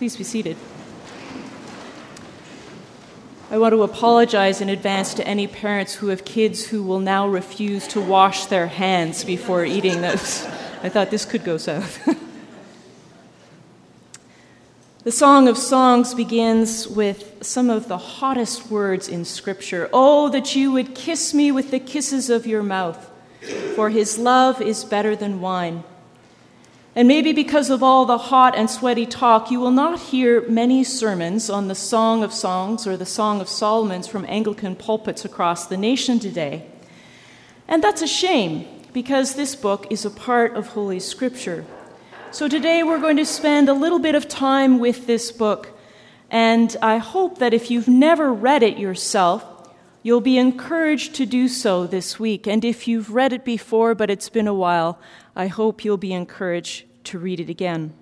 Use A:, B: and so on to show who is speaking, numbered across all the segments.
A: Please be seated. I want to apologize in advance to any parents who have kids who will now refuse to wash their hands before eating this. I thought this could go south. The Song of Songs begins with some of the hottest words in Scripture. Oh, that you would kiss me with the kisses of your mouth, for his love is better than wine. And maybe because of all the hot and sweaty talk, you will not hear many sermons on the Song of Songs or the Song of Solomon from Anglican pulpits across the nation today. And that's a shame, because this book is a part of Holy Scripture. So today we're going to spend a little bit of time with this book, and I hope that if you've never read it yourself, you'll be encouraged to do so this week. And if you've read it before, but it's been a while, I hope you'll be encouraged to read it again.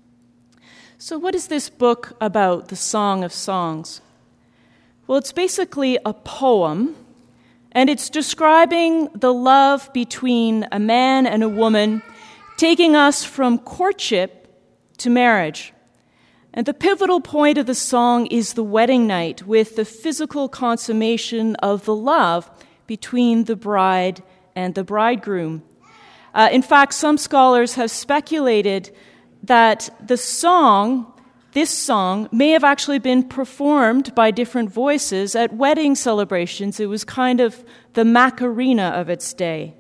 A: So what is this book about, the Song of Songs? Well, it's basically a poem, and it's describing the love between a man and a woman, taking us from courtship to marriage. And the pivotal point of the song is the wedding night, with the physical consummation of the love between the bride and the bridegroom. In fact, some scholars have speculated that this song may have actually been performed by different voices at wedding celebrations. It was kind of the Macarena of its day.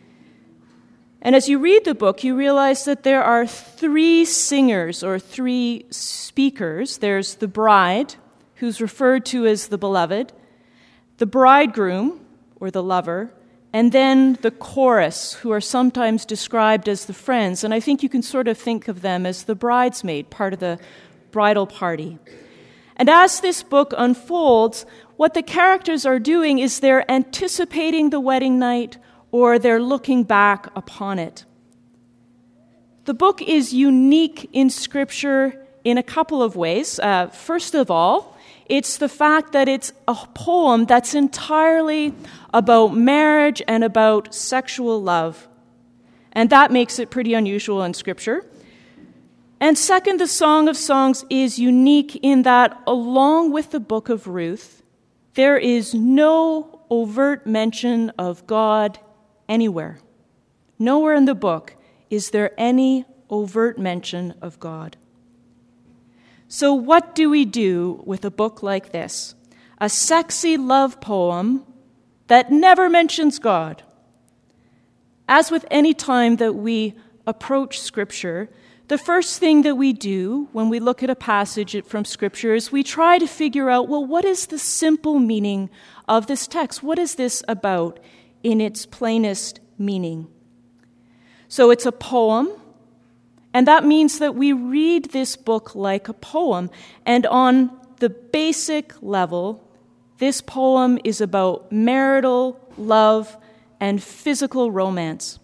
A: And as you read the book, you realize that there are three singers or three speakers. There's the bride, who's referred to as the beloved, the bridegroom, or the lover, and then the chorus, who are sometimes described as the friends. And I think you can sort of think of them as the bridesmaid, part of the bridal party. And as this book unfolds, what the characters are doing is they're anticipating the wedding night, or they're looking back upon it. The book is unique in Scripture in a couple of ways. First of all, it's the fact that it's a poem that's entirely about marriage and about sexual love. And that makes it pretty unusual in Scripture. And second, the Song of Songs is unique in that, along with the book of Ruth, there is no overt mention of God anywhere. Nowhere in the book is there any overt mention of God. So what do we do with a book like this? A sexy love poem that never mentions God. As with any time that we approach Scripture, the first thing that we do when we look at a passage from Scripture is we try to figure out, well, what is the simple meaning of this text? What is this about in its plainest meaning? So it's a poem, and that means that we read this book like a poem. And on the basic level, this poem is about marital love and physical romance.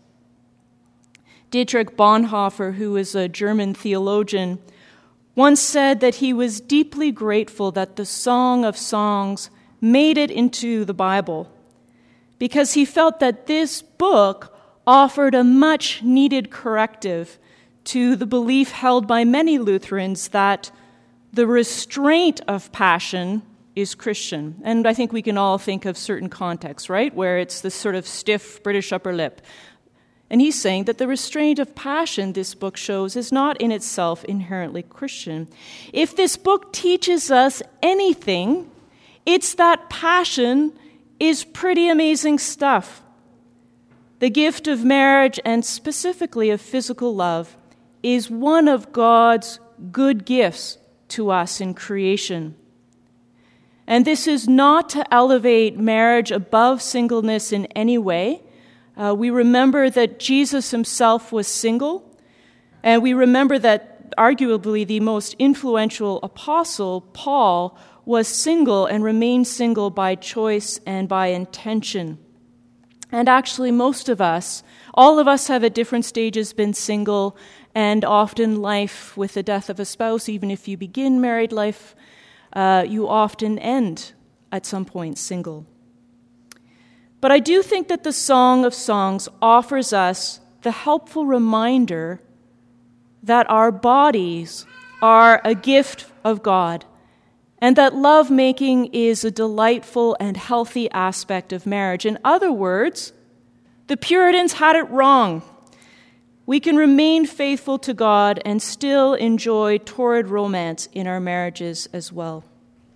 A: Dietrich Bonhoeffer, who is a German theologian, once said that he was deeply grateful that the Song of Songs made it into the Bible, because he felt that this book offered a much-needed corrective to the belief held by many Lutherans that the restraint of passion is Christian. And I think we can all think of certain contexts, right, where it's this sort of stiff British upper lip. And he's saying that the restraint of passion, this book shows, is not in itself inherently Christian. If this book teaches us anything, it's that passion is pretty amazing stuff. The gift of marriage, and specifically of physical love, is one of God's good gifts to us in creation. And this is not to elevate marriage above singleness in any way. We remember that Jesus himself was single, and we remember that arguably the most influential apostle, Paul, was single and remained single by choice and by intention. And actually most of us, all of us have at different stages been single, and often life with the death of a spouse, even if you begin married life, you often end at some point single. But I do think that the Song of Songs offers us the helpful reminder that our bodies are a gift of God, and that lovemaking is a delightful and healthy aspect of marriage. In other words, the Puritans had it wrong. We can remain faithful to God and still enjoy torrid romance in our marriages as well.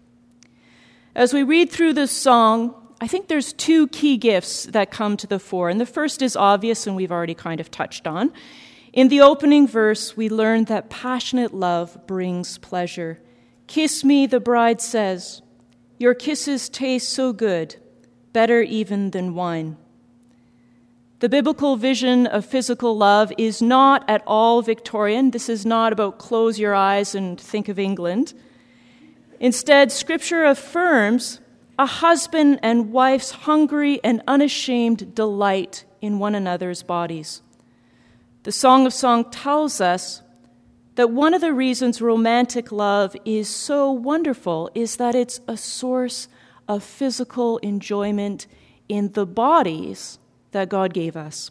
A: As we read through this song, I think there's two key gifts that come to the fore. And the first is obvious, and we've already kind of touched on. In the opening verse, we learn that passionate love brings pleasure. "Kiss me," the bride says. "Your kisses taste so good, better even than wine." The biblical vision of physical love is not at all Victorian. This is not about close your eyes and think of England. Instead, Scripture affirms a husband and wife's hungry and unashamed delight in one another's bodies. The Song of Songs tells us that one of the reasons romantic love is so wonderful is that it's a source of physical enjoyment in the bodies that God gave us.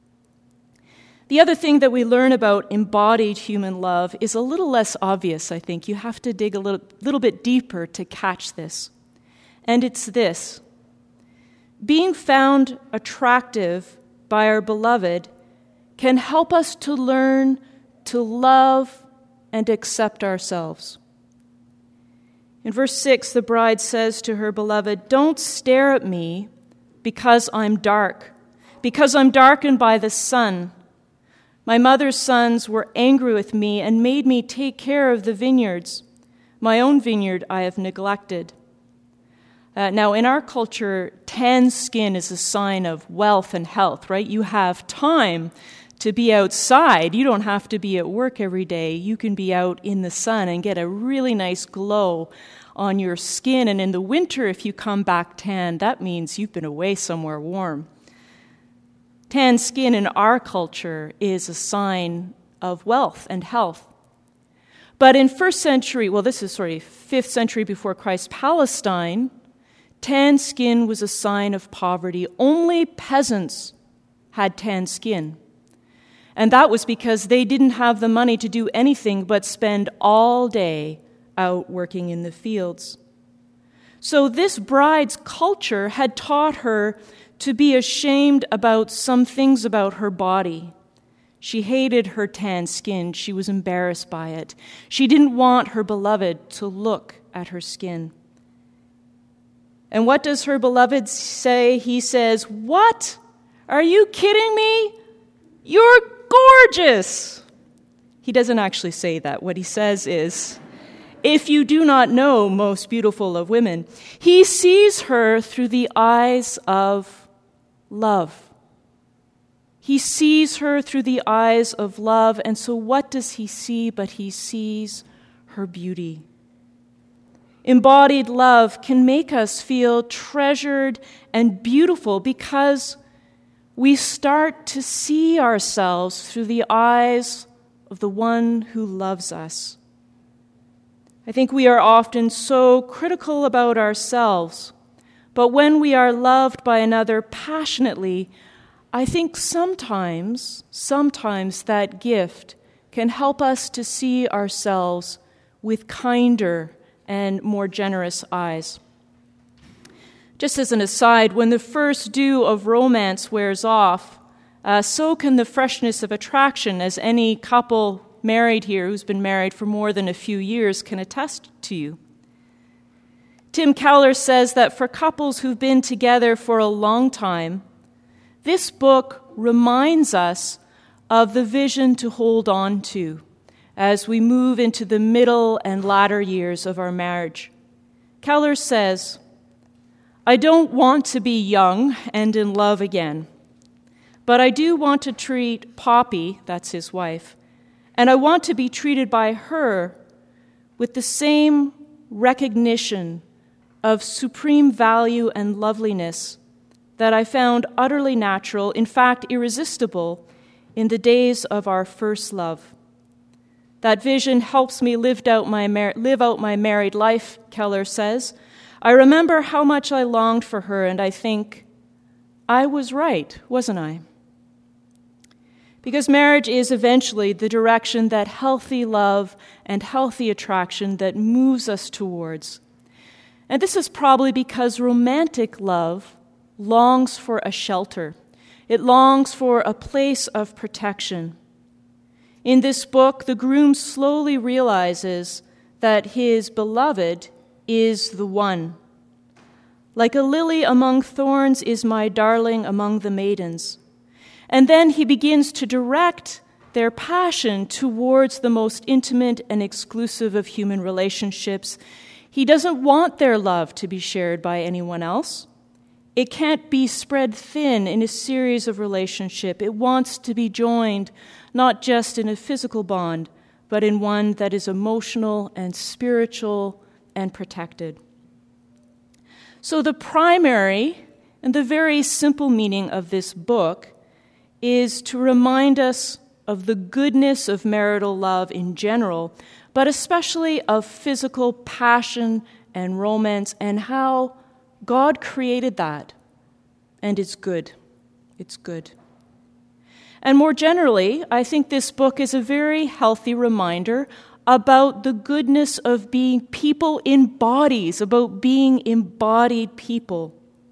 A: The other thing that we learn about embodied human love is a little less obvious, I think. You have to dig a little bit deeper to catch this. And it's this: being found attractive by our beloved can help us to learn to love and accept ourselves. In verse 6, the bride says to her beloved, "Don't stare at me because I'm dark, because I'm darkened by the sun. My mother's sons were angry with me and made me take care of the vineyards. My own vineyard I have neglected." Now, in our culture, tan skin is a sign of wealth and health, right? You have time to be outside. You don't have to be at work every day. You can be out in the sun and get a really nice glow on your skin. And in the winter, if you come back tan, that means you've been away somewhere warm. Tan skin in our culture is a sign of wealth and health. But in 5th century before Christ, Palestine, tan skin was a sign of poverty. Only peasants had tan skin. And that was because they didn't have the money to do anything but spend all day out working in the fields. So this bride's culture had taught her to be ashamed about some things about her body. She hated her tan skin. She was embarrassed by it. She didn't want her beloved to look at her skin. And what does her beloved say? He says, "What? Are you kidding me? You're gorgeous." He doesn't actually say that. What he says is, "If you do not know, most beautiful of women," he sees her through the eyes of love. He sees her through the eyes of love, and so what does he see? But he sees her beauty. Embodied love can make us feel treasured and beautiful because we start to see ourselves through the eyes of the one who loves us. I think we are often so critical about ourselves, but when we are loved by another passionately, I think sometimes that gift can help us to see ourselves with kinder and more generous eyes. Just as an aside, when the first dew of romance wears off, so can the freshness of attraction, as any couple married here who's been married for more than a few years can attest to you. Tim Keller says that for couples who've been together for a long time, this book reminds us of the vision to hold on to as we move into the middle and latter years of our marriage. Keller says, "I don't want to be young and in love again, but I do want to treat Poppy," that's his wife, "and I want to be treated by her with the same recognition of supreme value and loveliness that I found utterly natural, in fact irresistible, in the days of our first love. That vision helps me live out my married life," Keller says. "I remember how much I longed for her, and I think, I was right, wasn't I?" Because marriage is eventually the direction that healthy love and healthy attraction that moves us towards. And this is probably because romantic love longs for a shelter. It longs for a place of protection. In this book, the groom slowly realizes that his beloved is the one. Like a lily among thorns is my darling among the maidens. And then he begins to direct their passion towards the most intimate and exclusive of human relationships. He doesn't want their love to be shared by anyone else. It can't be spread thin in a series of relationships. It wants to be joined not just in a physical bond, but in one that is emotional and spiritual and protected. So the primary and the very simple meaning of this book is to remind us of the goodness of marital love in general, but especially of physical passion and romance and how God created that, and it's good. It's good. And more generally, I think this book is a very healthy reminder about the goodness of being people in bodies, about being embodied people.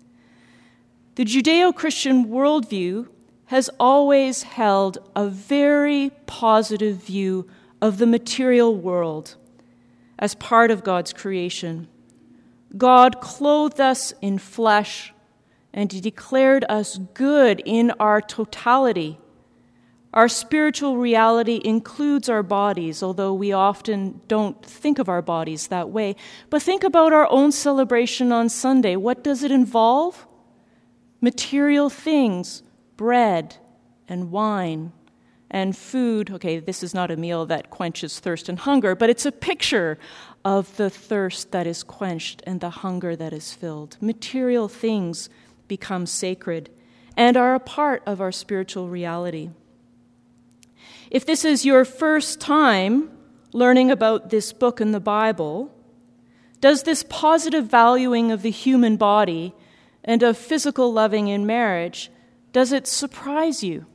A: The Judeo-Christian worldview has always held a very positive view of the material world as part of God's creation. God clothed us in flesh, and He declared us good in our totality. Our spiritual reality includes our bodies, although we often don't think of our bodies that way. But think about our own celebration on Sunday. What does it involve? Material things. Bread and wine and food. Okay, this is not a meal that quenches thirst and hunger, but it's a picture of the thirst that is quenched and the hunger that is filled. Material things become sacred and are a part of our spiritual reality. If this is your first time learning about this book in the Bible, does this positive valuing of the human body and of physical loving in marriage, does it surprise you?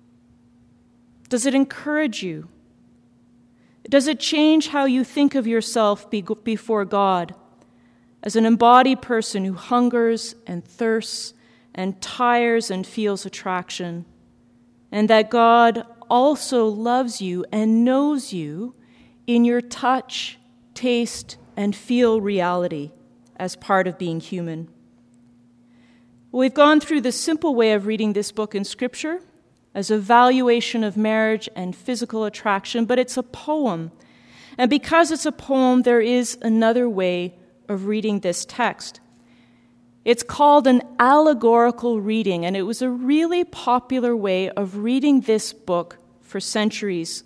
A: Does it encourage you? Does it change how you think of yourself before God as an embodied person who hungers and thirsts and tires and feels attraction, and that God also loves you and knows you in your touch, taste, and feel reality as part of being human? We've gone through the simple way of reading this book in Scripture as a valuation of marriage and physical attraction, but it's a poem. And because it's a poem, there is another way of reading this text. It's called an allegorical reading, and it was a really popular way of reading this book for centuries.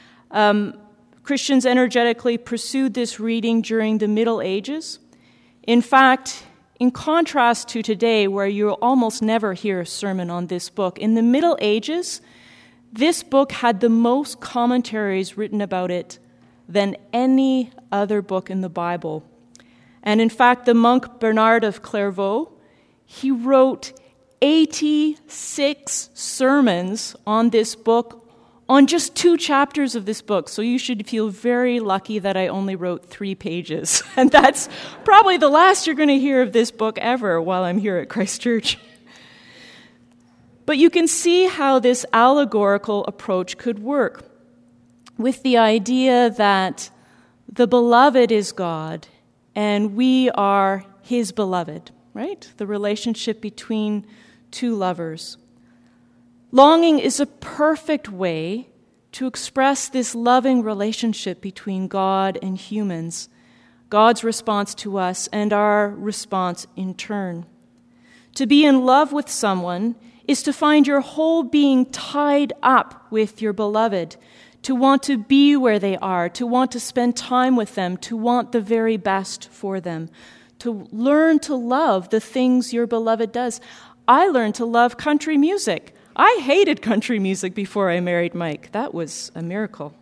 A: Christians energetically pursued this reading during the Middle Ages. In fact, in contrast to today, where you'll almost never hear a sermon on this book, in the Middle Ages, this book had the most commentaries written about it than any other book in the Bible. And in fact, the monk Bernard of Clairvaux, he wrote 86 sermons on this book, on just 2 chapters of this book. So you should feel very lucky that I only wrote 3 pages. And that's probably the last you're going to hear of this book ever while I'm here at Christ Church. But you can see how this allegorical approach could work with the idea that the beloved is God and we are His beloved, right? The relationship between 2 lovers. Longing is a perfect way to express this loving relationship between God and humans, God's response to us and our response in turn. To be in love with someone is to find your whole being tied up with your beloved, to want to be where they are, to want to spend time with them, to want the very best for them, to learn to love the things your beloved does. I learned to love country music. I hated country music before I married Mike. That was a miracle.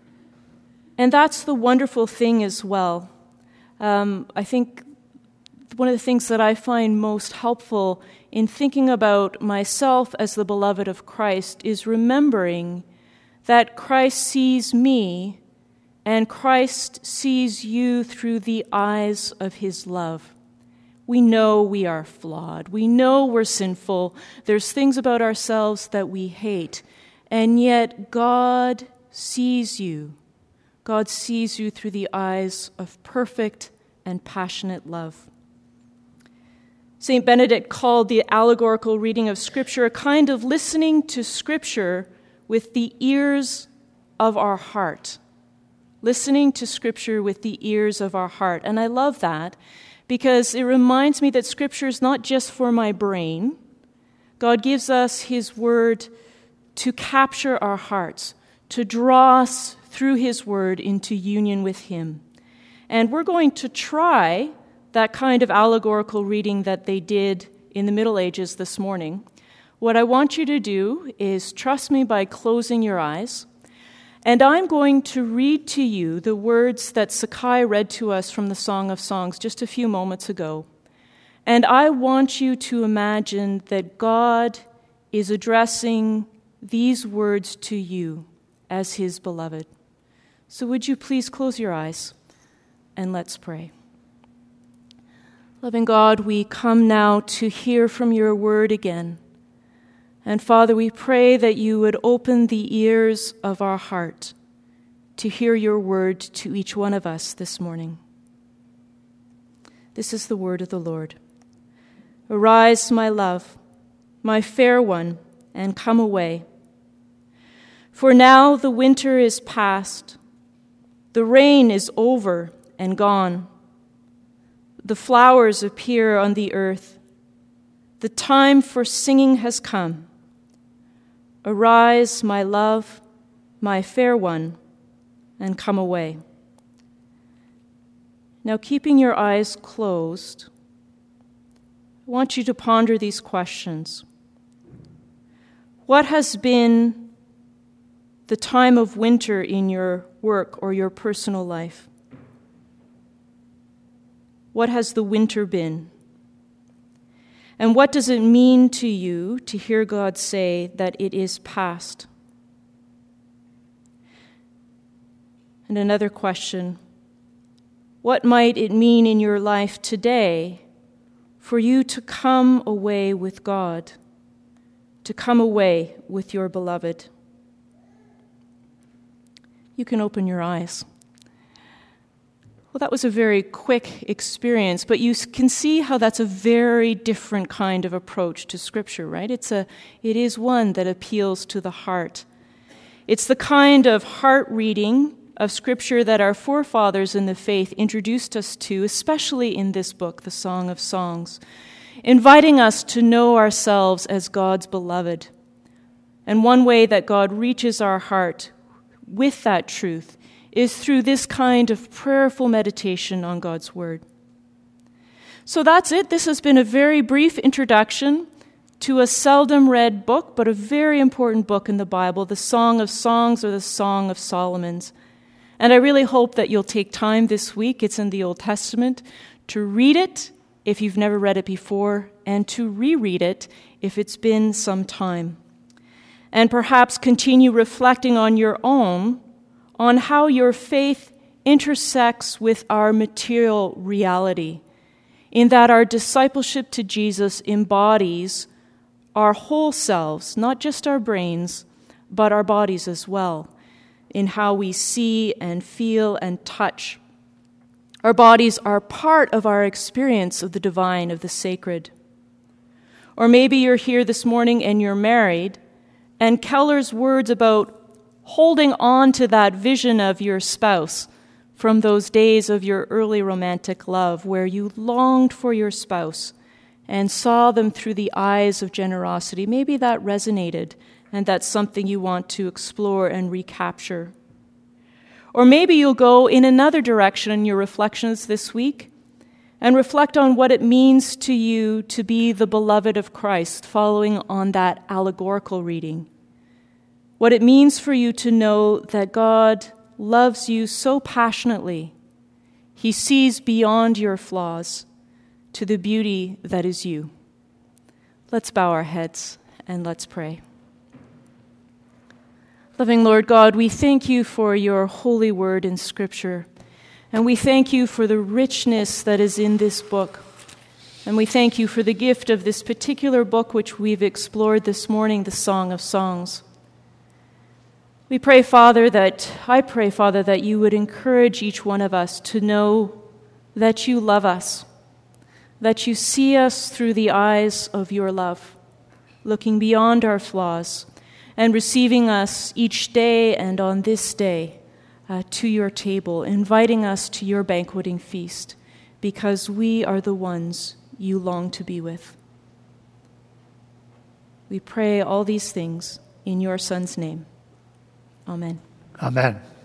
A: And that's the wonderful thing as well. I think one of the things that I find most helpful in thinking about myself as the beloved of Christ is remembering that Christ sees me and Christ sees you through the eyes of his love. We know we are flawed. We know we're sinful. There's things about ourselves that we hate. And yet God sees you. God sees you through the eyes of perfect and passionate love. St. Benedict called the allegorical reading of Scripture a kind of listening to Scripture with the ears of our heart. Listening to Scripture with the ears of our heart. And I love that because it reminds me that Scripture is not just for my brain. God gives us his word to capture our hearts, to draw us through his word into union with him. And we're going to try that kind of allegorical reading that they did in the Middle Ages this morning. What I want you to do is trust me by closing your eyes, and I'm going to read to you the words that Sakai read to us from the Song of Songs just a few moments ago. And I want you to imagine that God is addressing these words to you as his beloved. So would you please close your eyes and let's pray. Loving God, we come now to hear from your word again. And Father, we pray that you would open the ears of our heart to hear your word to each one of us this morning. This is the word of the Lord. Arise, my love, my fair one, and come away. For now the winter is past, the rain is over and gone. The flowers appear on the earth. The time for singing has come. Arise, my love, my fair one, and come away. Now, keeping your eyes closed, I want you to ponder these questions. What has been the time of winter in your work or your personal life? What has the winter been? And what does it mean to you to hear God say that it is past? And another question, what might it mean in your life today for you to come away with God, to come away with your beloved? You can open your eyes. Well, that was a very quick experience, but you can see how that's a very different kind of approach to Scripture, right? It is one that appeals to the heart. It's the kind of heart reading of Scripture that our forefathers in the faith introduced us to, especially in this book, the Song of Songs, inviting us to know ourselves as God's beloved. And one way that God reaches our heart with that truth is through this kind of prayerful meditation on God's Word. So that's it. This has been a very brief introduction to a seldom read book, but a very important book in the Bible, the Song of Songs or the Song of Solomon's. And I really hope that you'll take time this week, it's in the Old Testament, to read it if you've never read it before, and to reread it if it's been some time. And perhaps continue reflecting on your own, on how your faith intersects with our material reality, in that our discipleship to Jesus embodies our whole selves, not just our brains, but our bodies as well, in how we see and feel and touch. Our bodies are part of our experience of the divine, of the sacred. Or maybe you're here this morning and you're married, and Keller's words about holding on to that vision of your spouse from those days of your early romantic love where you longed for your spouse and saw them through the eyes of generosity. Maybe that resonated and that's something you want to explore and recapture. Or maybe you'll go in another direction in your reflections this week and reflect on what it means to you to be the beloved of Christ, following on that allegorical reading. What it means for you to know that God loves you so passionately. He sees beyond your flaws, to the beauty that is you. Let's bow our heads and let's pray. Loving Lord God, we thank you for your holy word in Scripture, and we thank you for the richness that is in this book. And we thank you for the gift of this particular book which we've explored this morning, the Song of Songs. I pray, Father, that you would encourage each one of us to know that you love us, that you see us through the eyes of your love, looking beyond our flaws and receiving us each day and on this day to your table, inviting us to your banqueting feast, because we are the ones you long to be with. We pray all these things in your Son's name. Amen.
B: Amen.